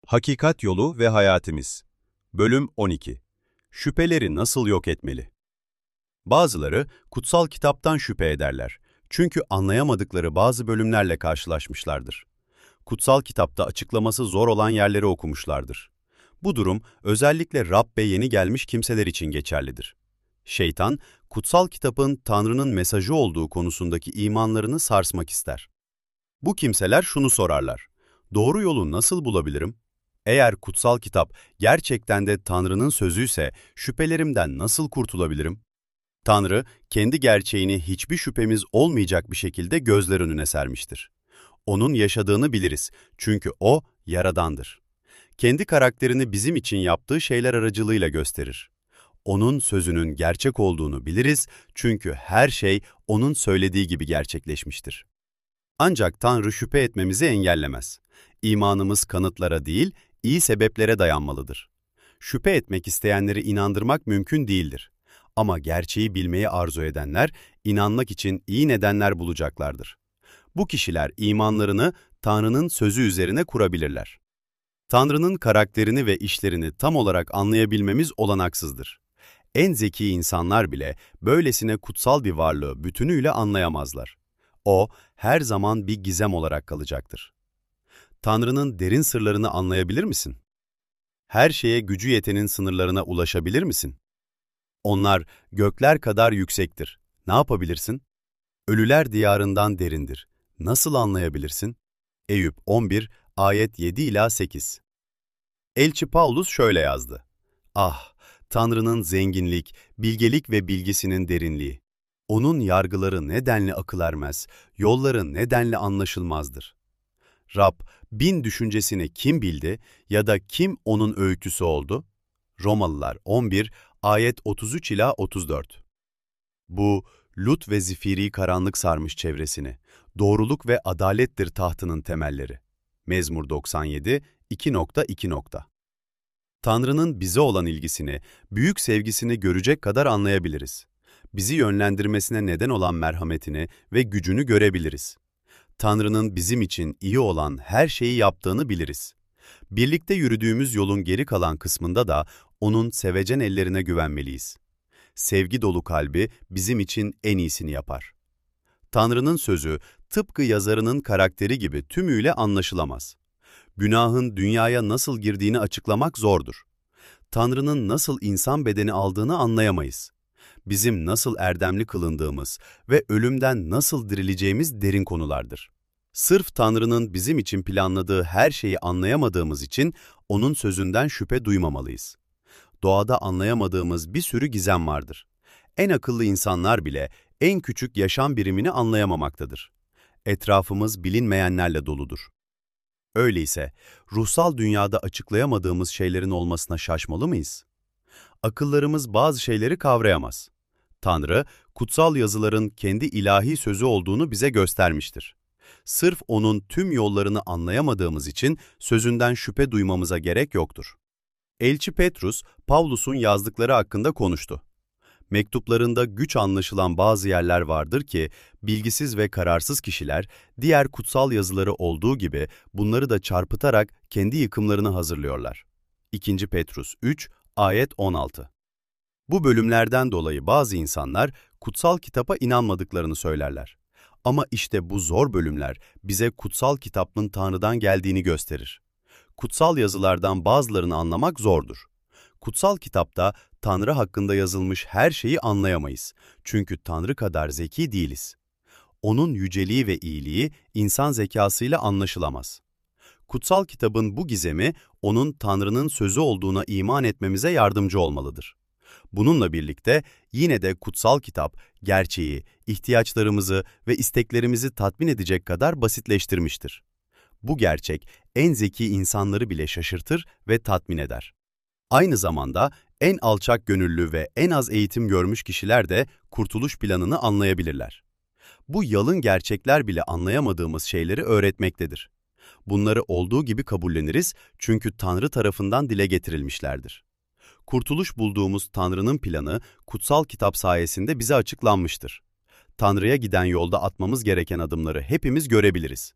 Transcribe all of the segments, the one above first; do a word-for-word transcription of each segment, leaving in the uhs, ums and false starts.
Hakikat Yolu ve Hayatımız. Bölüm on iki. Şüpheleri nasıl yok etmeli? Bazıları kutsal kitaptan şüphe ederler. Çünkü anlayamadıkları bazı bölümlerle karşılaşmışlardır. Kutsal kitapta açıklaması zor olan yerleri okumuşlardır. Bu durum özellikle Rab'be yeni gelmiş kimseler için geçerlidir. Şeytan, kutsal kitabın Tanrı'nın mesajı olduğu konusundaki imanlarını sarsmak ister. Bu kimseler şunu sorarlar: doğru yolu nasıl bulabilirim? Eğer kutsal kitap gerçekten de Tanrı'nın sözüyse şüphelerimden nasıl kurtulabilirim? Tanrı, kendi gerçeğini hiçbir şüphemiz olmayacak bir şekilde gözler önüne sermiştir. Onun yaşadığını biliriz çünkü O, Yaradandır. Kendi karakterini bizim için yaptığı şeyler aracılığıyla gösterir. Onun sözünün gerçek olduğunu biliriz çünkü her şey O'nun söylediği gibi gerçekleşmiştir. Ancak Tanrı şüphe etmemizi engellemez. İmanımız kanıtlara değil, iyi sebeplere dayanmalıdır. Şüphe etmek isteyenleri inandırmak mümkün değildir. Ama gerçeği bilmeyi arzu edenler, inanmak için iyi nedenler bulacaklardır. Bu kişiler imanlarını Tanrı'nın sözü üzerine kurabilirler. Tanrı'nın karakterini ve işlerini tam olarak anlayabilmemiz olanaksızdır. En zeki insanlar bile böylesine kutsal bir varlığı bütünüyle anlayamazlar. O, her zaman bir gizem olarak kalacaktır. Tanrı'nın derin sırlarını anlayabilir misin? Her şeye gücü yetenin sınırlarına ulaşabilir misin? Onlar gökler kadar yüksektir. Ne yapabilirsin? Ölüler diyarından derindir. Nasıl anlayabilirsin? Eyüp on bir, ayet yedi ila sekiz. Elçi Paulus şöyle yazdı: Ah, Tanrı'nın zenginlik, bilgelik ve bilgisinin derinliği! Onun yargıları nedenli akıl ermez, yolları nedenli anlaşılmazdır. Rab, bin düşüncesini kim bildi ya da kim onun öğütüsü oldu? Romalılar on bir, ayet otuz üç ila otuz dört. Bu, Lut ve zifiri karanlık sarmış çevresini. Doğruluk ve adalettir tahtının temelleri. Mezmur doksan yedi, iki iki. Tanrı'nın bize olan ilgisini, büyük sevgisini görecek kadar anlayabiliriz. Bizi yönlendirmesine neden olan merhametini ve gücünü görebiliriz. Tanrı'nın bizim için iyi olan her şeyi yaptığını biliriz. Birlikte yürüdüğümüz yolun geri kalan kısmında da O'nun sevecen ellerine güvenmeliyiz. Sevgi dolu kalbi bizim için en iyisini yapar. Tanrı'nın sözü tıpkı yazarının karakteri gibi tümüyle anlaşılamaz. Günahın dünyaya nasıl girdiğini açıklamak zordur. Tanrı'nın nasıl insan bedeni aldığını anlayamayız. Bizim nasıl erdemli kılındığımız ve ölümden nasıl dirileceğimiz derin konulardır. Sırf Tanrı'nın bizim için planladığı her şeyi anlayamadığımız için O'nun sözünden şüphe duymamalıyız. Doğada anlayamadığımız bir sürü gizem vardır. En akıllı insanlar bile en küçük yaşam birimini anlayamamaktadır. Etrafımız bilinmeyenlerle doludur. Öyleyse ruhsal dünyada açıklayamadığımız şeylerin olmasına şaşmalı mıyız? Akıllarımız bazı şeyleri kavrayamaz. Tanrı, kutsal yazıların kendi ilahi sözü olduğunu bize göstermiştir. Sırf O'nun tüm yollarını anlayamadığımız için sözünden şüphe duymamıza gerek yoktur. Elçi Petrus, Pavlus'un yazdıkları hakkında konuştu. Mektuplarında güç anlaşılan bazı yerler vardır ki, bilgisiz ve kararsız kişiler, diğer kutsal yazıları olduğu gibi bunları da çarpıtarak kendi yıkımlarını hazırlıyorlar. İkinci Petrus üç, ayet on altı. Bu bölümlerden dolayı bazı insanlar kutsal kitaba inanmadıklarını söylerler. Ama işte bu zor bölümler bize kutsal kitabın Tanrı'dan geldiğini gösterir. Kutsal yazılardan bazılarını anlamak zordur. Kutsal kitapta Tanrı hakkında yazılmış her şeyi anlayamayız. Çünkü Tanrı kadar zeki değiliz. O'nun yüceliği ve iyiliği insan zekasıyla anlaşılamaz. Kutsal kitabın bu gizemi, O'nun Tanrı'nın sözü olduğuna iman etmemize yardımcı olmalıdır. Bununla birlikte yine de kutsal kitap, gerçeği, ihtiyaçlarımızı ve isteklerimizi tatmin edecek kadar basitleştirmiştir. Bu gerçek, en zeki insanları bile şaşırtır ve tatmin eder. Aynı zamanda en alçak gönüllü ve en az eğitim görmüş kişiler de kurtuluş planını anlayabilirler. Bu yalın gerçekler bile anlayamadığımız şeyleri öğretmektedir. Bunları olduğu gibi kabulleniriz çünkü Tanrı tarafından dile getirilmişlerdir. Kurtuluş bulduğumuz Tanrı'nın planı kutsal kitap sayesinde bize açıklanmıştır. Tanrı'ya giden yolda atmamız gereken adımları hepimiz görebiliriz.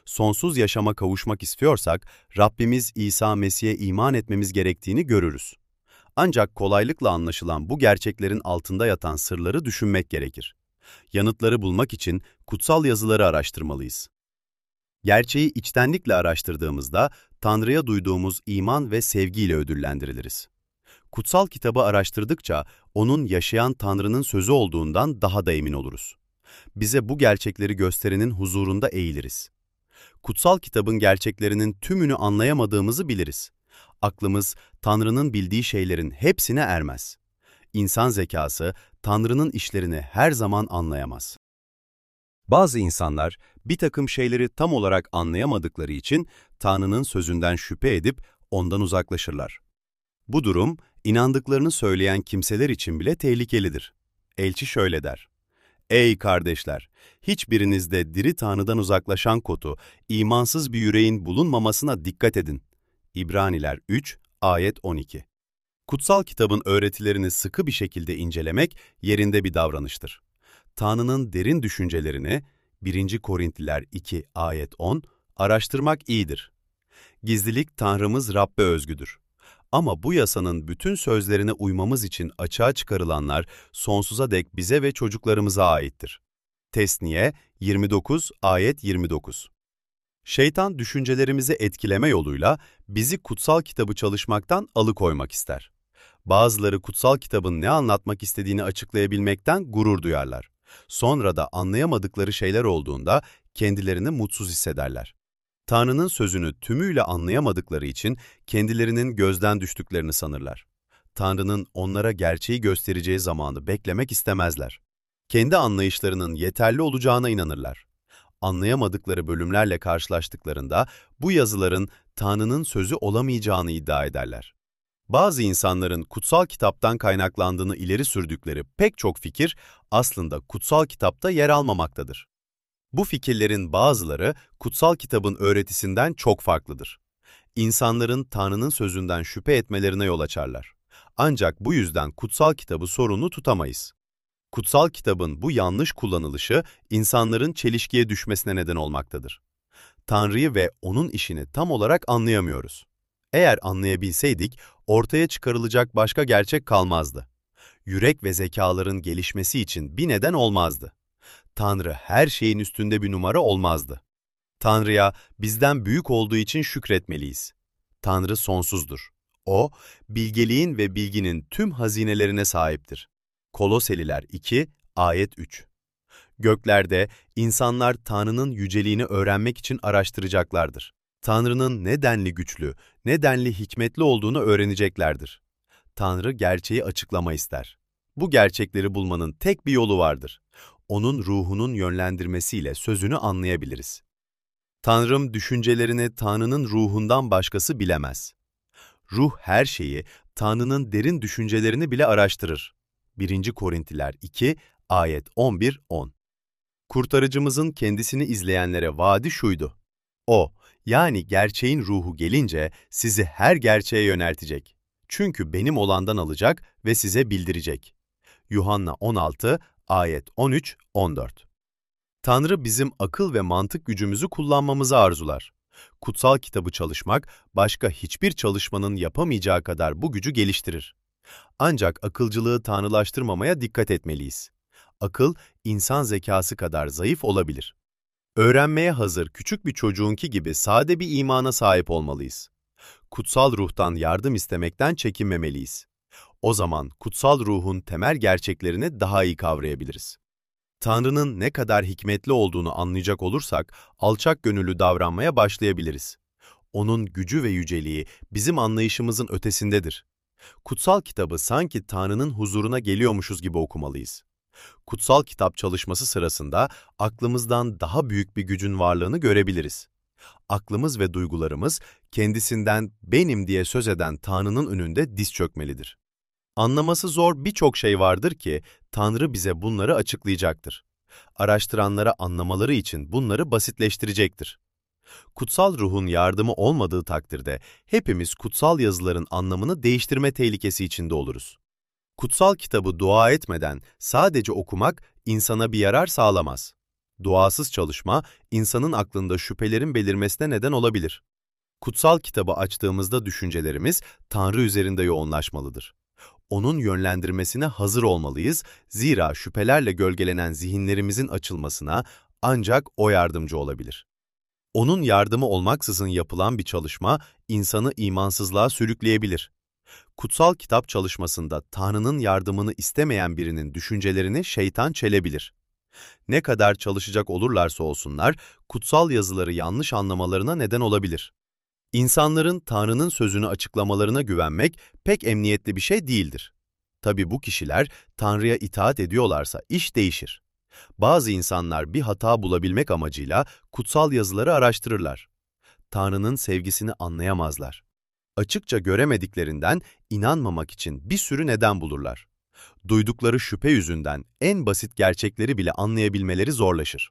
Sonsuz yaşama kavuşmak istiyorsak, Rabbimiz İsa Mesih'e iman etmemiz gerektiğini görürüz. Ancak kolaylıkla anlaşılan bu gerçeklerin altında yatan sırları düşünmek gerekir. Yanıtları bulmak için kutsal yazıları araştırmalıyız. Gerçeği içtenlikle araştırdığımızda Tanrı'ya duyduğumuz iman ve sevgiyle ödüllendiriliriz. Kutsal kitabı araştırdıkça onun yaşayan Tanrı'nın sözü olduğundan daha da emin oluruz. Bize bu gerçekleri gösterenin huzurunda eğiliriz. Kutsal kitabın gerçeklerinin tümünü anlayamadığımızı biliriz. Aklımız Tanrı'nın bildiği şeylerin hepsine ermez. İnsan zekası Tanrı'nın işlerini her zaman anlayamaz. Bazı insanlar bir takım şeyleri tam olarak anlayamadıkları için Tanrı'nın sözünden şüphe edip ondan uzaklaşırlar. Bu durum, inandıklarını söyleyen kimseler için bile tehlikelidir. Elçi şöyle der: "Ey kardeşler, hiçbirinizde diri Tanrı'dan uzaklaşan kotu, imansız bir yüreğin bulunmamasına dikkat edin." İbraniler üç, ayet on iki. Kutsal kitabın öğretilerini sıkı bir şekilde incelemek yerinde bir davranıştır. Tanrı'nın derin düşüncelerini, birinci Korintliler iki, ayet on, araştırmak iyidir. Gizlilik Tanrımız Rabbe özgüdür. Ama bu yasanın bütün sözlerine uymamız için açığa çıkarılanlar sonsuza dek bize ve çocuklarımıza aittir. Tesniye yirmi dokuz, ayet yirmi dokuz. Şeytan düşüncelerimizi etkileme yoluyla bizi kutsal kitabı çalışmaktan alıkoymak ister. Bazıları kutsal kitabın ne anlatmak istediğini açıklayabilmekten gurur duyarlar. Sonra da anlayamadıkları şeyler olduğunda kendilerini mutsuz hissederler. Tanrı'nın sözünü tümüyle anlayamadıkları için kendilerinin gözden düştüklerini sanırlar. Tanrı'nın onlara gerçeği göstereceği zamanı beklemek istemezler. Kendi anlayışlarının yeterli olacağına inanırlar. Anlayamadıkları bölümlerle karşılaştıklarında bu yazıların Tanrı'nın sözü olamayacağını iddia ederler. Bazı insanların kutsal kitaptan kaynaklandığını ileri sürdükleri pek çok fikir aslında kutsal kitapta yer almamaktadır. Bu fikirlerin bazıları kutsal kitabın öğretisinden çok farklıdır. İnsanların Tanrı'nın sözünden şüphe etmelerine yol açarlar. Ancak bu yüzden kutsal kitabı sorumlu tutamayız. Kutsal kitabın bu yanlış kullanılışı insanların çelişkiye düşmesine neden olmaktadır. Tanrı'yı ve onun işini tam olarak anlayamıyoruz. Eğer anlayabilseydik, ortaya çıkarılacak başka gerçek kalmazdı. Yürek ve zekaların gelişmesi için bir neden olmazdı. Tanrı her şeyin üstünde bir numara olmazdı. Tanrı'ya bizden büyük olduğu için şükretmeliyiz. Tanrı sonsuzdur. O, bilgeliğin ve bilginin tüm hazinelerine sahiptir. Koloseliler iki, ayet üç. Göklerde insanlar Tanrı'nın yüceliğini öğrenmek için araştıracaklardır. Tanrı'nın ne denli güçlü, ne denli hikmetli olduğunu öğreneceklerdir. Tanrı gerçeği açıklama ister. Bu gerçekleri bulmanın tek bir yolu vardır. Onun ruhunun yönlendirmesiyle sözünü anlayabiliriz. Tanrım düşüncelerini Tanrı'nın ruhundan başkası bilemez. Ruh her şeyi, Tanrı'nın derin düşüncelerini bile araştırır. birinci Korintliler iki, ayet on bir on. Kurtarıcımızın kendisini izleyenlere vaadi şuydu: O, yani gerçeğin ruhu gelince sizi her gerçeğe yöneltecek. Çünkü benim olandan alacak ve size bildirecek. Yuhanna on altı, ayet on üç on dört. Tanrı bizim akıl ve mantık gücümüzü kullanmamızı arzular. Kutsal kitabı çalışmak, başka hiçbir çalışmanın yapamayacağı kadar bu gücü geliştirir. Ancak akılcılığı tanrılaştırmamaya dikkat etmeliyiz. Akıl, insan zekası kadar zayıf olabilir. Öğrenmeye hazır küçük bir çocuğunki gibi sade bir imana sahip olmalıyız. Kutsal ruhtan yardım istemekten çekinmemeliyiz. O zaman kutsal ruhun temel gerçeklerini daha iyi kavrayabiliriz. Tanrı'nın ne kadar hikmetli olduğunu anlayacak olursak, alçak gönüllü davranmaya başlayabiliriz. Onun gücü ve yüceliği bizim anlayışımızın ötesindedir. Kutsal kitabı sanki Tanrı'nın huzuruna geliyormuşuz gibi okumalıyız. Kutsal kitap çalışması sırasında aklımızdan daha büyük bir gücün varlığını görebiliriz. Aklımız ve duygularımız kendisinden benim diye söz eden Tanrı'nın önünde diz çökmelidir. Anlaması zor birçok şey vardır ki Tanrı bize bunları açıklayacaktır. Araştıranlara anlamaları için bunları basitleştirecektir. Kutsal ruhun yardımı olmadığı takdirde hepimiz kutsal yazıların anlamını değiştirme tehlikesi içinde oluruz. Kutsal kitabı dua etmeden sadece okumak insana bir yarar sağlamaz. Duasız çalışma, insanın aklında şüphelerin belirmesine neden olabilir. Kutsal kitabı açtığımızda düşüncelerimiz Tanrı üzerinde yoğunlaşmalıdır. Onun yönlendirmesine hazır olmalıyız, zira şüphelerle gölgelenen zihinlerimizin açılmasına ancak O yardımcı olabilir. Onun yardımı olmaksızın yapılan bir çalışma, insanı imansızlığa sürükleyebilir. Kutsal kitap çalışmasında Tanrı'nın yardımını istemeyen birinin düşüncelerini şeytan çelebilir. Ne kadar çalışacak olurlarsa olsunlar, kutsal yazıları yanlış anlamalarına neden olabilir. İnsanların Tanrı'nın sözünü açıklamalarına güvenmek pek emniyetli bir şey değildir. Tabii bu kişiler Tanrı'ya itaat ediyorlarsa iş değişir. Bazı insanlar bir hata bulabilmek amacıyla kutsal yazıları araştırırlar. Tanrı'nın sevgisini anlayamazlar. Açıkça göremediklerinden inanmamak için bir sürü neden bulurlar. Duydukları şüphe yüzünden en basit gerçekleri bile anlayabilmeleri zorlaşır.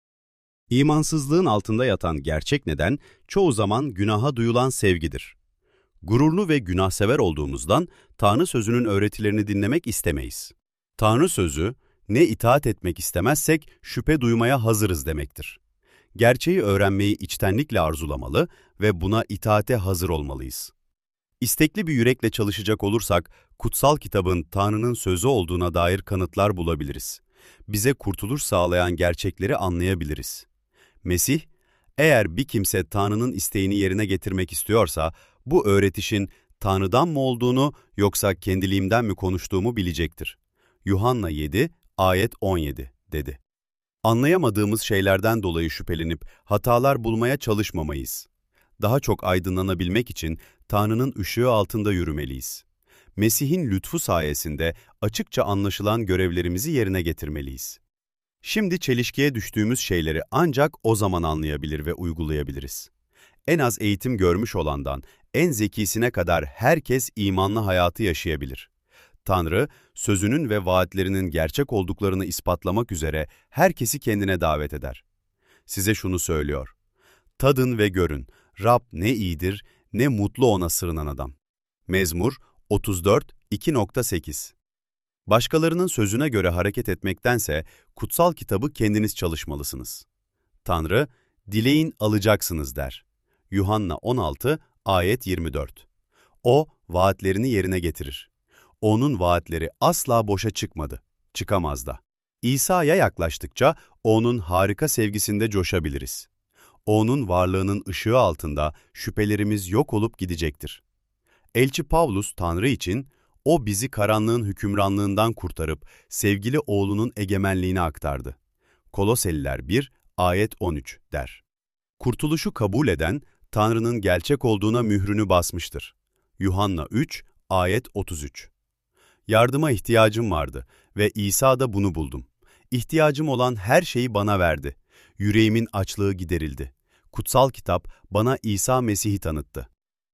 İmansızlığın altında yatan gerçek neden çoğu zaman günaha duyulan sevgidir. Gururlu ve günahsever olduğumuzdan Tanrı sözünün öğretilerini dinlemek istemeyiz. Tanrı sözü, ne itaat etmek istemezsek şüphe duymaya hazırız demektir. Gerçeği öğrenmeyi içtenlikle arzulamalı ve buna itaate hazır olmalıyız. İstekli bir yürekle çalışacak olursak, kutsal kitabın Tanrı'nın sözü olduğuna dair kanıtlar bulabiliriz. Bize kurtuluş sağlayan gerçekleri anlayabiliriz. Mesih, eğer bir kimse Tanrı'nın isteğini yerine getirmek istiyorsa, bu öğretişin Tanrı'dan mı olduğunu yoksa kendiliğimden mi konuştuğumu bilecektir. Yuhanna yedi, ayet on yedi dedi. Anlayamadığımız şeylerden dolayı şüphelenip hatalar bulmaya çalışmamayız. Daha çok aydınlanabilmek için Tanrı'nın ışığı altında yürümeliyiz. Mesih'in lütfu sayesinde açıkça anlaşılan görevlerimizi yerine getirmeliyiz. Şimdi çelişkiye düştüğümüz şeyleri ancak o zaman anlayabilir ve uygulayabiliriz. En az eğitim görmüş olandan en zekisine kadar herkes imanlı hayatı yaşayabilir. Tanrı, sözünün ve vaatlerinin gerçek olduklarını ispatlamak üzere herkesi kendine davet eder. Size şunu söylüyor: tadın ve görün, Rab ne iyidir, ne mutlu ona sığınan adam. Mezmur otuz dört, iki nokta sekiz. Başkalarının sözüne göre hareket etmektense kutsal kitabı kendiniz çalışmalısınız. Tanrı, dileyin alacaksınız der. Yuhanna on altı, ayet yirmi dört. O, vaatlerini yerine getirir. Onun vaatleri asla boşa çıkmadı, çıkamaz da. İsa'ya yaklaştıkça O'nun harika sevgisinde coşabiliriz. O'nun varlığının ışığı altında şüphelerimiz yok olup gidecektir. Elçi Pavlus Tanrı için, O bizi karanlığın hükümranlığından kurtarıp sevgili oğlunun egemenliğine aktardı. Koloseliler bir, ayet on üç der. Kurtuluşu kabul eden, Tanrı'nın gerçek olduğuna mührünü basmıştır. Yuhanna üç, ayet otuz üç. Yardıma ihtiyacım vardı ve İsa'da bunu buldum. İhtiyacım olan her şeyi bana verdi. Yüreğimin açlığı giderildi. Kutsal kitap bana İsa Mesih'i tanıttı.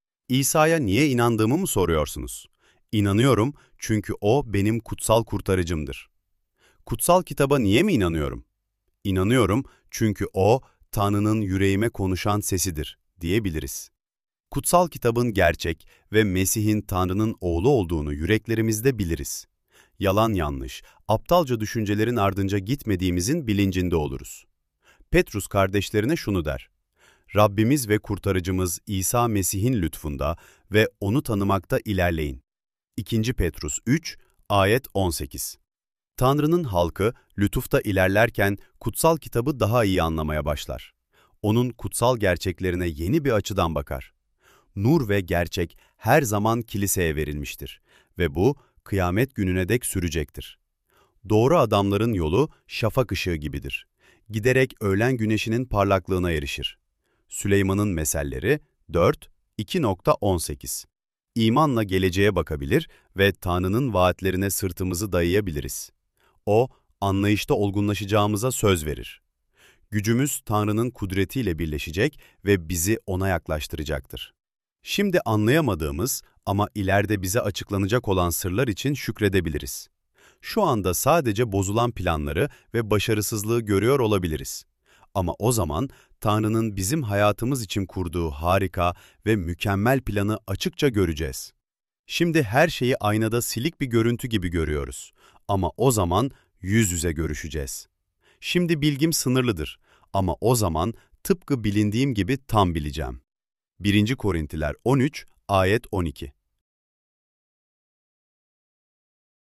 İsa'ya niye inandığımı mı soruyorsunuz? İnanıyorum çünkü O benim kutsal kurtarıcımdır. Kutsal kitaba niye mi inanıyorum? İnanıyorum çünkü O, Tanrı'nın yüreğime konuşan sesidir diyebiliriz. Kutsal kitabın gerçek ve Mesih'in Tanrı'nın oğlu olduğunu yüreklerimizde biliriz. Yalan yanlış, aptalca düşüncelerin ardınca gitmediğimizin bilincinde oluruz. Petrus kardeşlerine şunu der: Rabbimiz ve kurtarıcımız İsa Mesih'in lütfunda ve O'nu tanımakta ilerleyin. İkinci Petrus üç, ayet on sekiz. Tanrı'nın halkı lütufta ilerlerken kutsal kitabı daha iyi anlamaya başlar. Onun kutsal gerçeklerine yeni bir açıdan bakar. Nur ve gerçek her zaman kiliseye verilmiştir ve bu kıyamet gününe dek sürecektir. Doğru adamların yolu şafak ışığı gibidir. Giderek öğlen güneşinin parlaklığına erişir. Süleyman'ın meselleri dört, iki nokta on sekiz. İmanla geleceğe bakabilir ve Tanrı'nın vaatlerine sırtımızı dayayabiliriz. O, anlayışta olgunlaşacağımıza söz verir. Gücümüz Tanrı'nın kudretiyle birleşecek ve bizi O'na yaklaştıracaktır. Şimdi anlayamadığımız ama ileride bize açıklanacak olan sırlar için şükredebiliriz. Şu anda sadece bozulan planları ve başarısızlığı görüyor olabiliriz. Ama o zaman Tanrı'nın bizim hayatımız için kurduğu harika ve mükemmel planı açıkça göreceğiz. Şimdi her şeyi aynada silik bir görüntü gibi görüyoruz. Ama o zaman yüz yüze görüşeceğiz. Şimdi bilgim sınırlıdır ama o zaman tıpkı bilindiğim gibi tam bileceğim. birinci Korintiler on üç, ayet on iki.